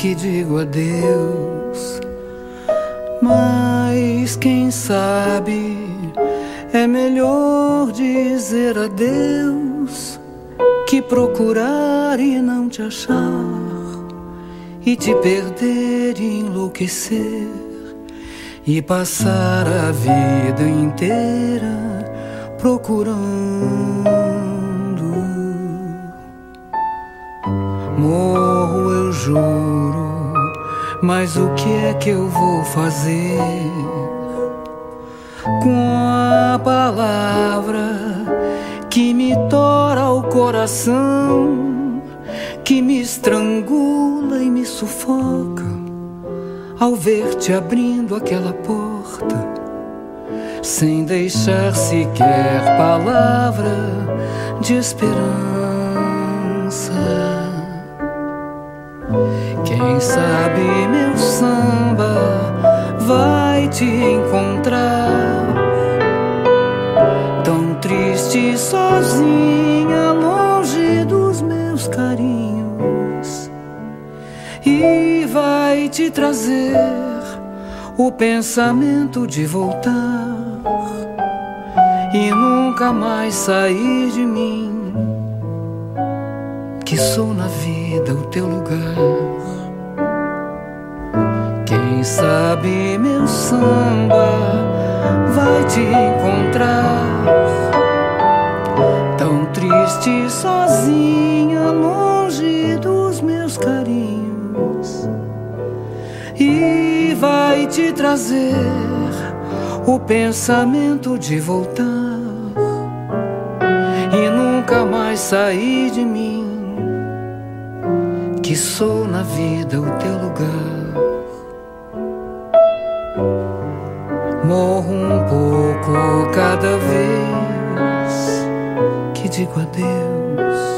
que digo adeus. Mas quem sabe é melhor dizer adeus que procurar e não te achar, e te perder e enlouquecer, e passar a vida inteira procurando. Morro, eu juro, mas o que é que eu vou fazer com a palavra que me tora o coração, que me estrangula e me sufoca ao ver-te abrindo aquela porta, sem deixar sequer palavra de esperança. Quem sabe meu samba vai te encontrar tão triste, sozinha, longe dos meus carinhos, e vai te trazer o pensamento de voltar e nunca mais sair de mim, que sou na vida o teu lugar. Quem sabe meu samba vai te encontrar tão triste, sozinha, longe dos meus carinhos, e vai te trazer o pensamento de voltar e nunca mais sair de mim, que sou na vida o teu lugar. Morro um pouco cada vez que digo adeus.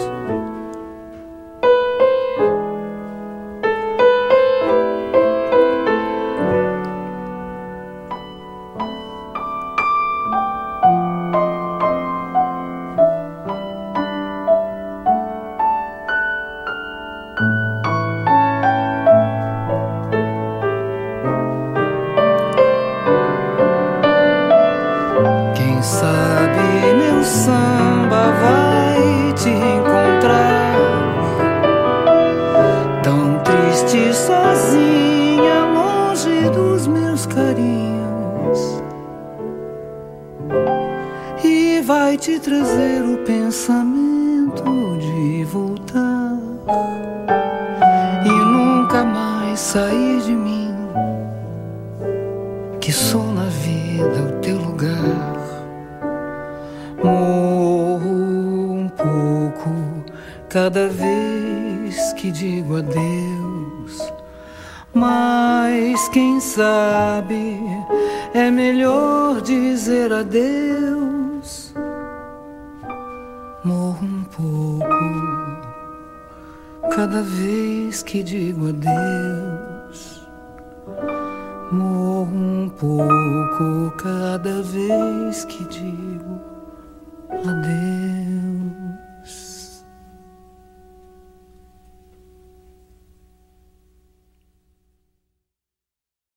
Te trazer o pensamento de voltar e nunca mais sair de mim, que sou na vida o teu lugar. Morro um pouco cada vez que digo adeus, mas quem sabe é melhor dizer adeus. Morro um pouco cada vez que digo adeus. Morro um pouco cada vez que digo adeus.